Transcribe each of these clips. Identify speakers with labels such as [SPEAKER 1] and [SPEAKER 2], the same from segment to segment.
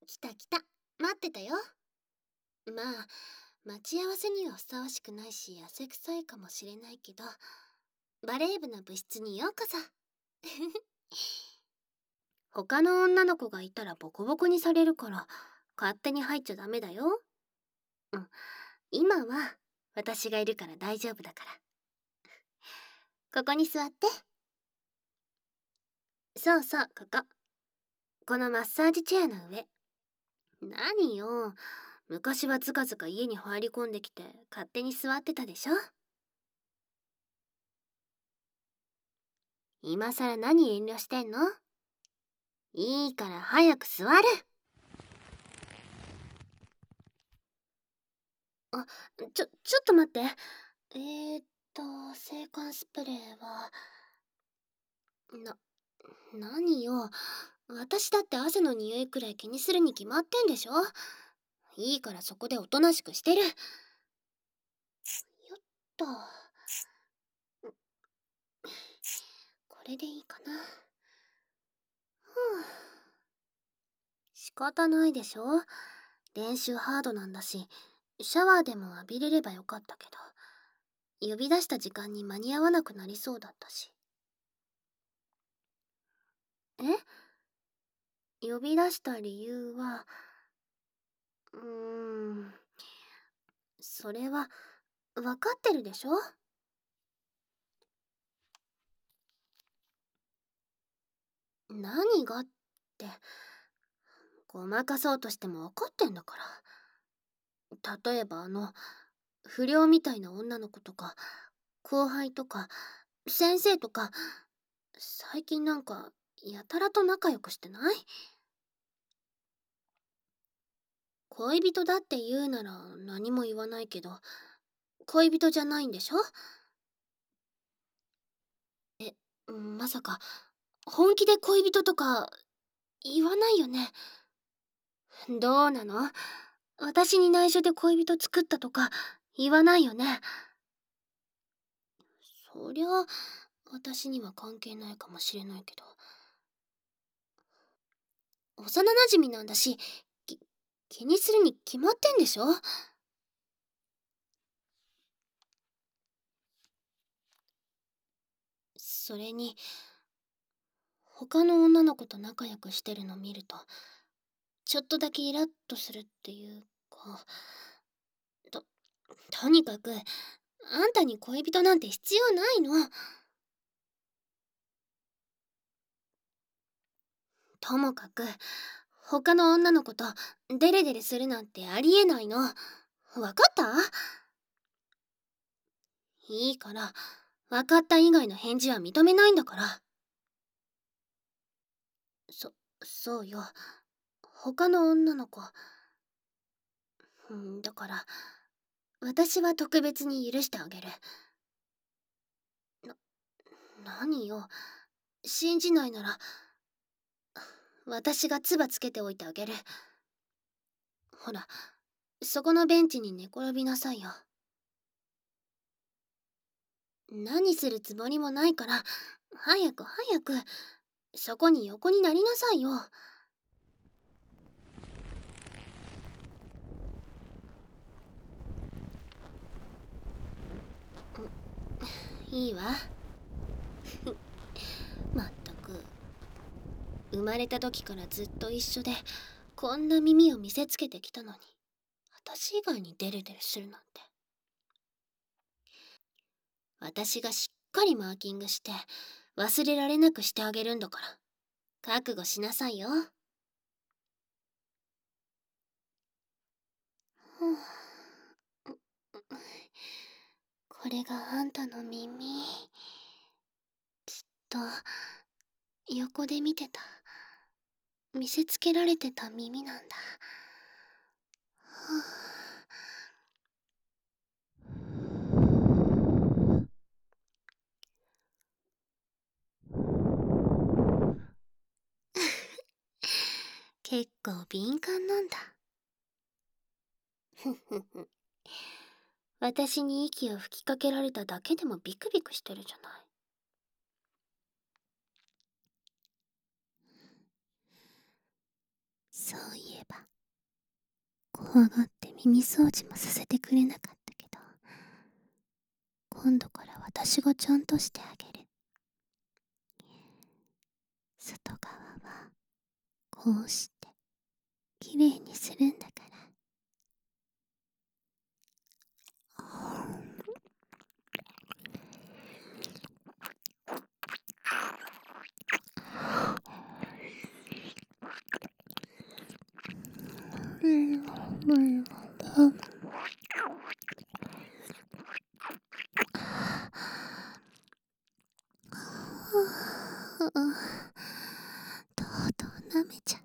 [SPEAKER 1] 来た来た。待ってたよ。まあ、待ち合わせにはふさわしくないし汗臭いかもしれないけど、バレー部の部室にようこそ。他の女の子がいたらボコボコにされるから、勝手に入っちゃダメだよ。うん、今は私がいるから大丈夫だから。ここに座って。そうそう、ここ。このマッサージチェアの上。何よ。昔はずかずか家に入り込んできて勝手に座ってたでしょ。今さら何遠慮してんの？いいから早く座る。あ、ちょっと待って。制汗スプレーは、何よ。私だって汗の匂いくらい気にするに決まってんでしょ。いいからそこでおとなしくしてる。よっと。これでいいかな。仕方ないでしょ。練習ハードなんだし、シャワーでも浴びれればよかったけど、呼び出した時間に間に合わなくなりそうだったし。呼び出した理由は、それは、分かってるでしょ？何がって、ごまかそうとしても分かってんだから。例えば不良みたいな女の子とか、後輩とか、先生とか、最近なんか、やたらと仲良くしてない？恋人だって言うなら何も言わないけど、恋人じゃないんでしょ？まさか、本気で恋人とか、言わないよね。どうなの？私に内緒で恋人作ったとか、言わないよね。そりゃ、私には関係ないかもしれないけど。幼馴染なんだし、気にするに決まってんでしょ？それに、他の女の子と仲良くしてるの見ると、ちょっとだけイラッとするっていうか、と、とにかく、あんたに恋人なんて必要ないの。ともかく、他の女の子とデレデレするなんてありえないの。わかった？いいから、わかった以外の返事は認めないんだから。そうよ。他の女の子。だから、私は特別に許してあげる。何よ。信じないなら、私が唾つけておいてあげる。ほら、そこのベンチに寝転びなさいよ。何するつもりもないから、早く早く、そこに横になりなさいよ。いいわ。まったく。生まれた時からずっと一緒で、こんな耳を見せつけてきたのに、私以外にデレデレするなんて。私がしっかりマーキングして、忘れられなくしてあげるんだから。覚悟しなさいよ。これがあんたの耳。きっと、横で見てた。見せつけられてた耳なんだ。結構敏感なんだ。ふふふ。私に息を吹きかけられただけでもビクビクしてるじゃない。そういえば怖がって耳掃除もさせてくれなかったけど、今度から私がちゃんとしてあげる。外側はこうしてきれいにするんだから。とうとう舐めちゃった。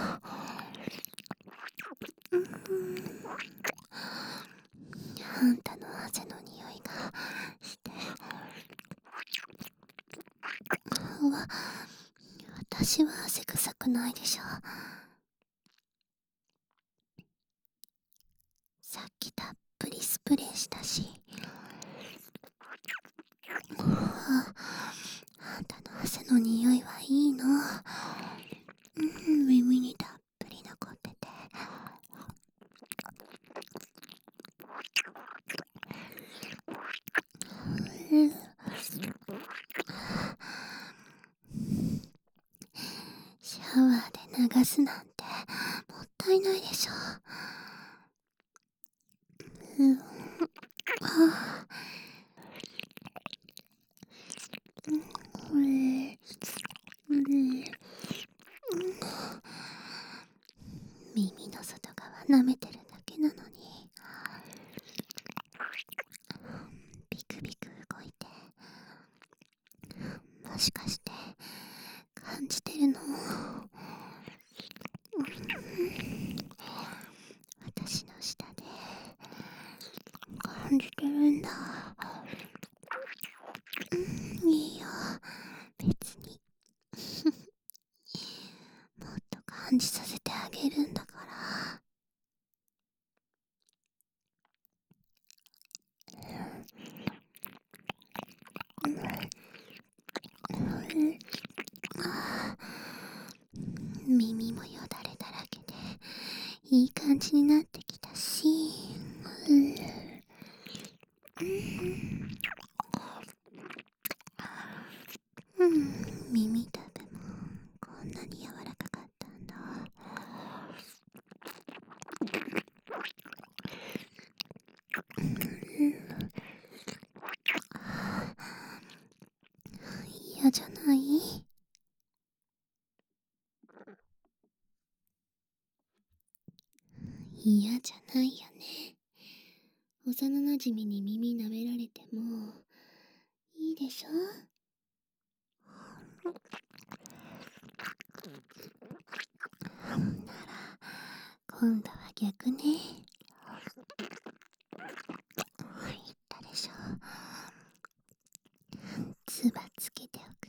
[SPEAKER 1] あんたの汗の匂いがして、私は汗臭くないでしょ。さっきたっぷりスプレーしたし。あんたの汗の匂いはいいの。耳にたっぷり残ってて。シャワーで流すなんてもったいないでしょ。耳の外側舐めてるだけなのに、ビクビク動いて、もしかして感じてるの？私の舌で感じてるんだ。いいよ、別に。もっと感じさせてあげるんだから。耳もよだれだらけでいい感じになってきたし、耳たぶもこんなに柔らかかったんだ。嫌じゃない？嫌じゃないよね。幼なじみに耳舐められてもいいでしょ。なら今度は逆ね。言ったでしょ。つばつけておくって。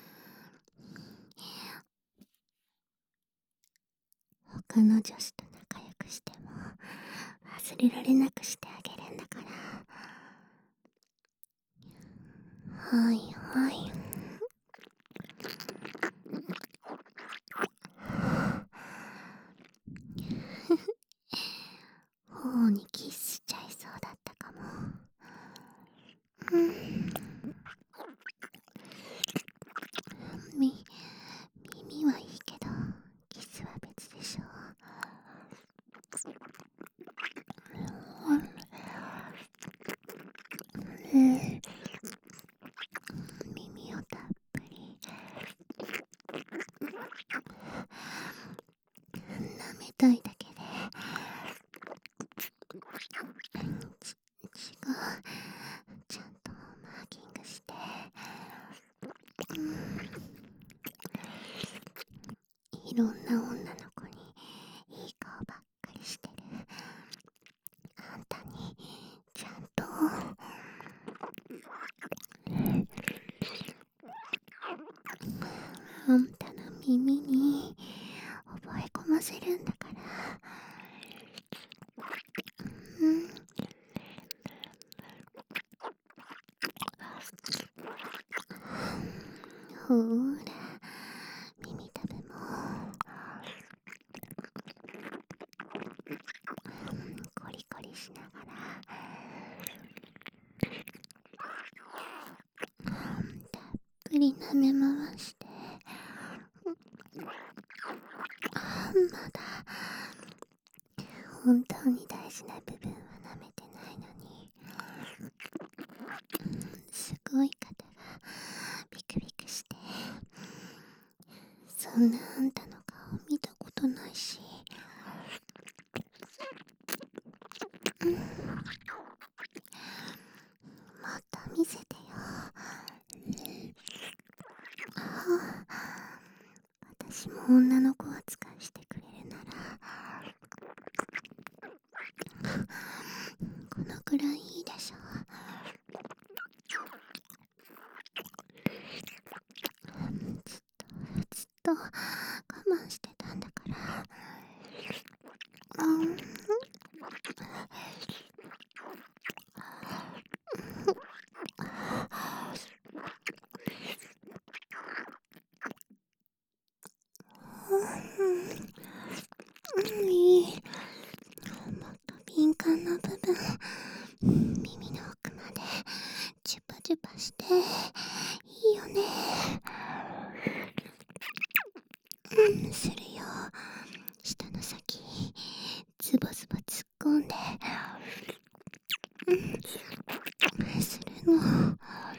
[SPEAKER 1] 他の女子と仲良くしても忘れられなくしてあげるんだから。はいはい。頬にキスしちゃいそうだったかも。耳はいいけどキスは別でしょ。耳をたっぷり舐めたいだけで血がちゃんとマーキングして、いろんな女の子にいい顔ばっかりしてるあんたにちゃんとあんたの耳に覚え込ませるんだから。ほーら、耳たぶもり舐め回して、まだ本当に大事な部分は舐めてないのに、すごい肩がビクビクして、そんなあんたの顔見たことないし、また見せてよ。私も女の子扱いしてくれるなら、このくらいいいでしょ。ずっと我慢してたんだから。いい。もっと敏感な部分、耳の奥までチュパチュパしていいよね。するよ。舌の先ズボズボ突っ込んで、するの。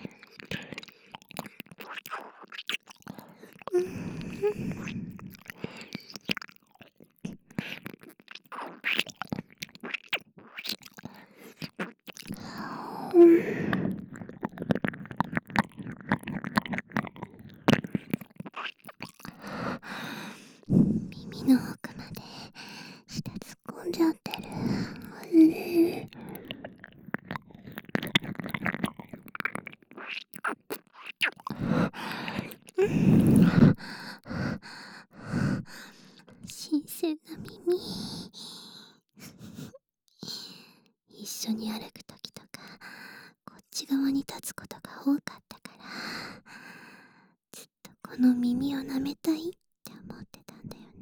[SPEAKER 1] 耳の奥まで舌突っ込んじゃってる。新鮮な耳。一緒に歩くときとか、こっち側に立つことが多かったから、ずっとこの耳を舐めたいって思ってたんだよね。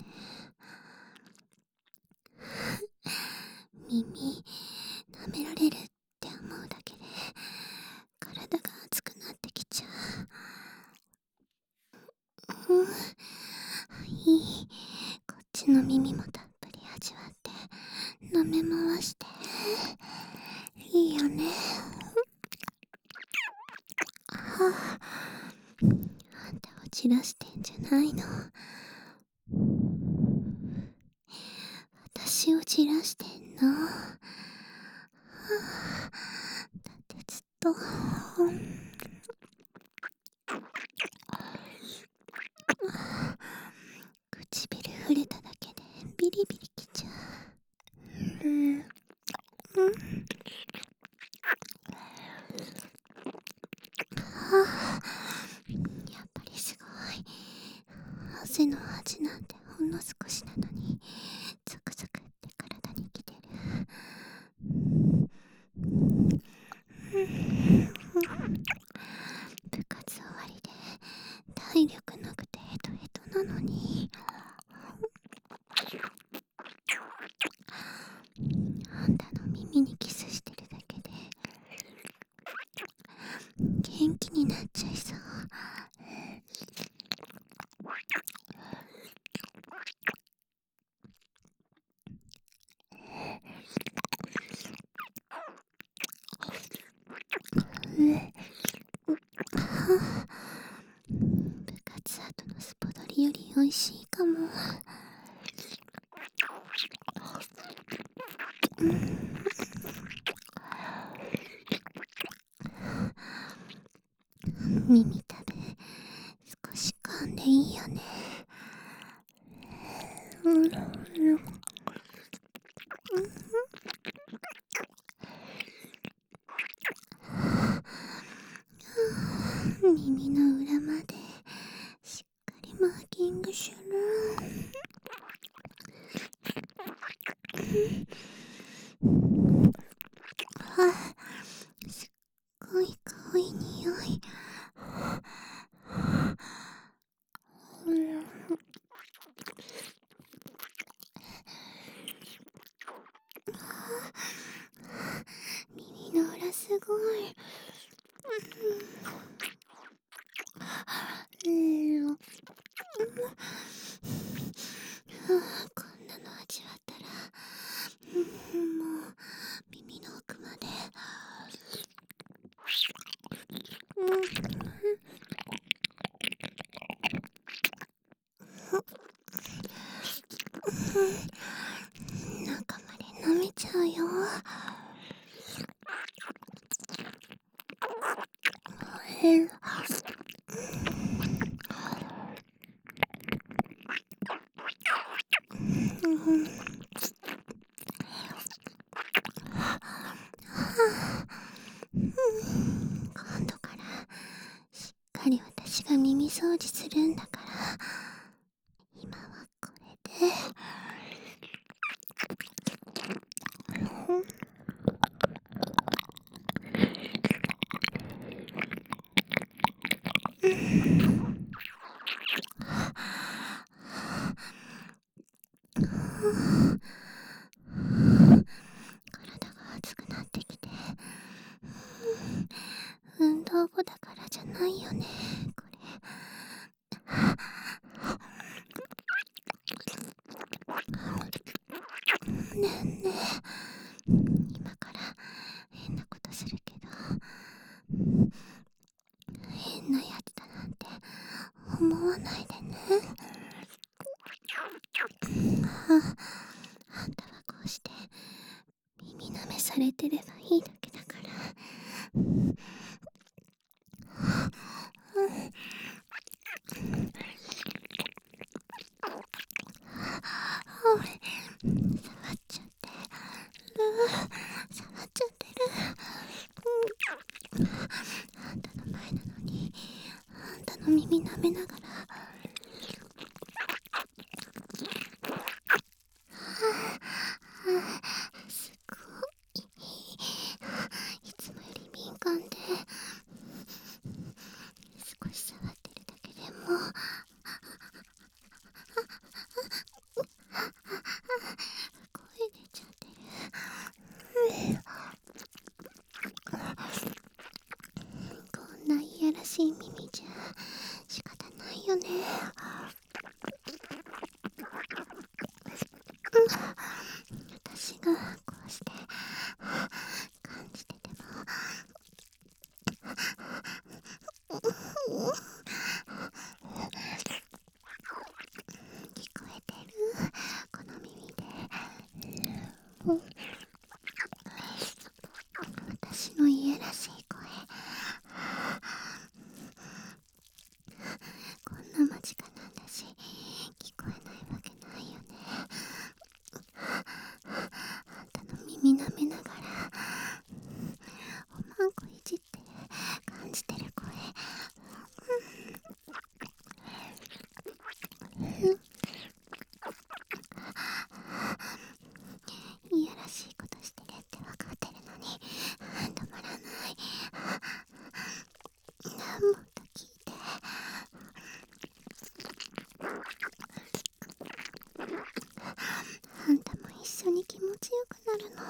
[SPEAKER 1] 耳舐められるって思うだけで体が熱くなってきちゃう。いい。こっちの耳もたっぷり味わって舐め回していいよね。あんたを散らしてんじゃないの。私を散らしてんの。だってずっと唇触れただけでビリビリきちゃう。やっぱりすごい。汗の味なんてほんの少しなのにゾクゾクって体にきてる。部活終わりで体力なくてヘトヘトなのに、あんたの耳にキスしてるだけで元気になっちゃいそう。部活後のスポドリより美味しいかも。耳たぶ少し噛んでいいよね。耳の裏までしっかりマーキングする。すっごい可愛い匂い。耳の裏すごい。
[SPEAKER 2] 中まで舐めちゃうよ。今度からしっかり私が耳掃除するんだから、今はこれで。体が熱くなってきて、運動後だからじゃないよね、これ。ねえねえ、今から変なことするけど、変なやつだなんて思わないでね。あんたはこうして耳舐めされてればいいだけだから。触っちゃってる。触っちゃってる。あんたの前なのに、あんたの耳舐めながら。すごい。いつもより敏感で、少し触ってるだけでも声出ちゃってる。こんないやらしい耳じゃ仕方ないよね。私がこうして感じてても、聞こえてる？この耳で。私のいやらしい声。こんな間近なんだし聞こえないわけないよね。あんたの耳舐めながらおまんこいじって感じてる声。いやらしいことしてるって分かってるのに止まらない。もっと聞いて。あんたも一緒に気持ちよくなるの。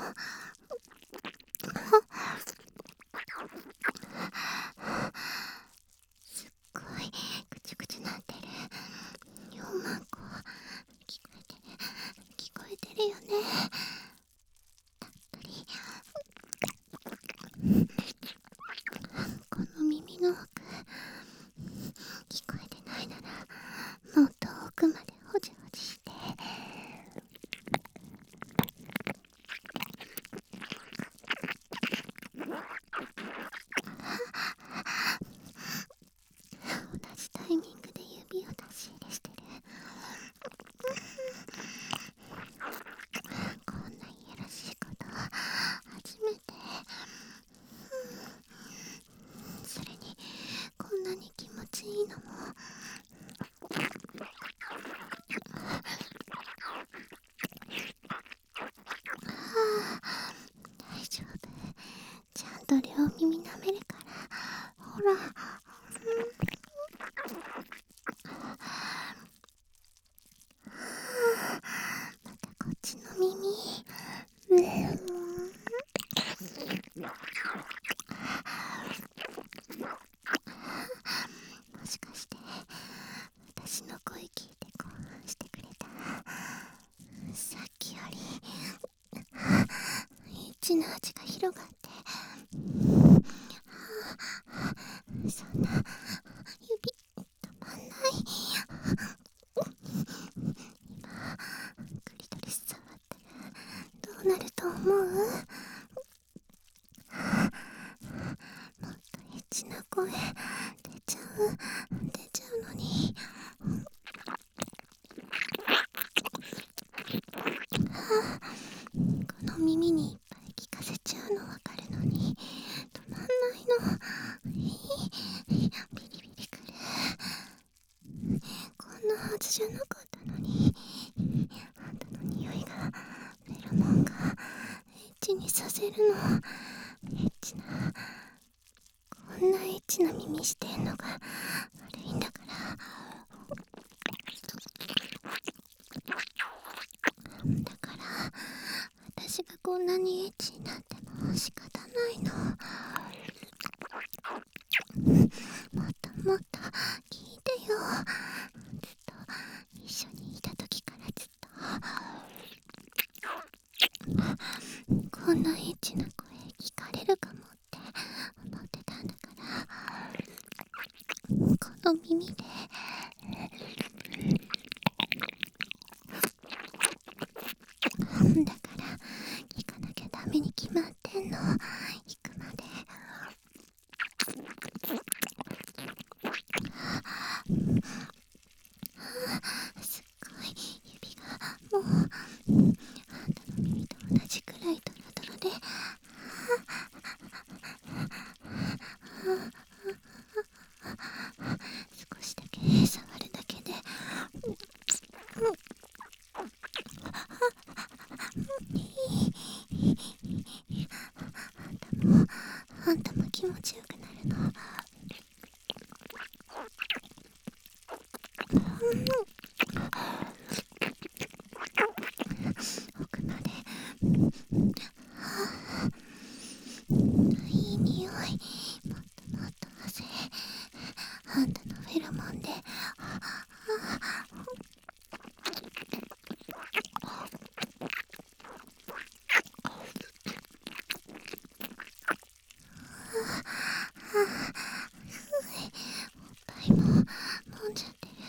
[SPEAKER 2] すっごいぐちゅぐちゅなってる。4万個聞こえてる。聞こえてるよね。たっぷり。この耳の奥聞こえてないならもっと奥までほじほじして。同じタイミングで指を出し入れしてる。こんないやらしいこと初めて。それにこんなに気持ちいいのも。大丈夫、ちゃんと両耳舐めるから。ほら。またこっちの耳。もしかして私の声聞いて興奮してくれた？さっきよりエッチな味が広がって、そん思う？もっとエッチな声出ちゃうのに。この耳にいっぱい聞かせちゃうのわかるのに止まんないの。ビリビリくる。こんなはずじゃなかったのに。あんたの匂いが、フェロモンがエッチにさせるの。エッチな、こんなエッチな耳してんのが悪いんだから。だから私がこんなにエッチになっても仕方ないの。もっともっと聞いてよ。ずっと一緒にいた時からずっとこんなエッチな声聞かれるかもって思ってたんだから、この耳でだから聞かなきゃダメに決まってんの。行くまで。すっごい指がもうあんたの耳と同じくらいトロトロで、少しだけ触るだけであんたも気持ちよくなるの。奥までいい匂い。もっともっと汗。あんたのフェロモンでいっぱいも飲んじゃってる。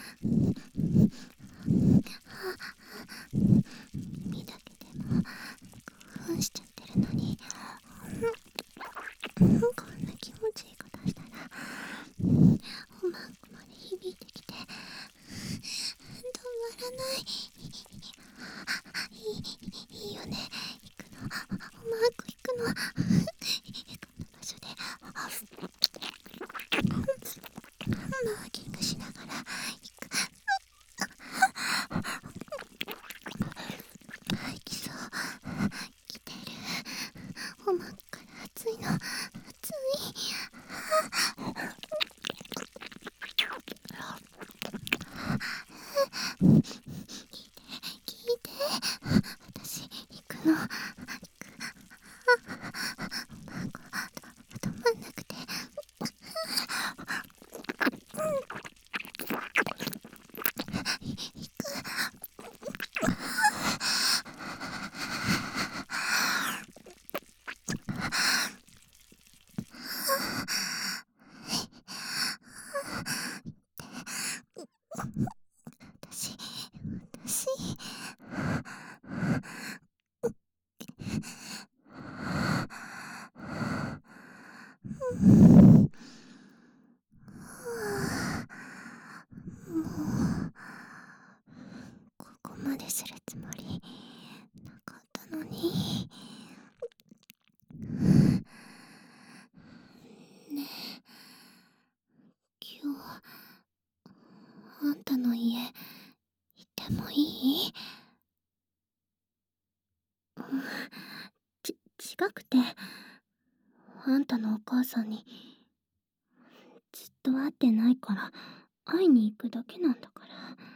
[SPEAKER 2] 耳だけでも興奮しちゃってるのに、こんな気持ちいいことしたらおまんこまで響いてきて止まらない。いいよね、行くの。おまんこ行くの。こんな場所でマーキングしながら行く。行きそう。来てる。おまんから熱いの。熱い。聞いて。私行くの。止まんなくて。私もうここまでするつもりなかったのに。ねえ、今日あんたの家行ってもいい？違くて、あんたのお母さんにずっと会ってないから会いに行くだけなんだから。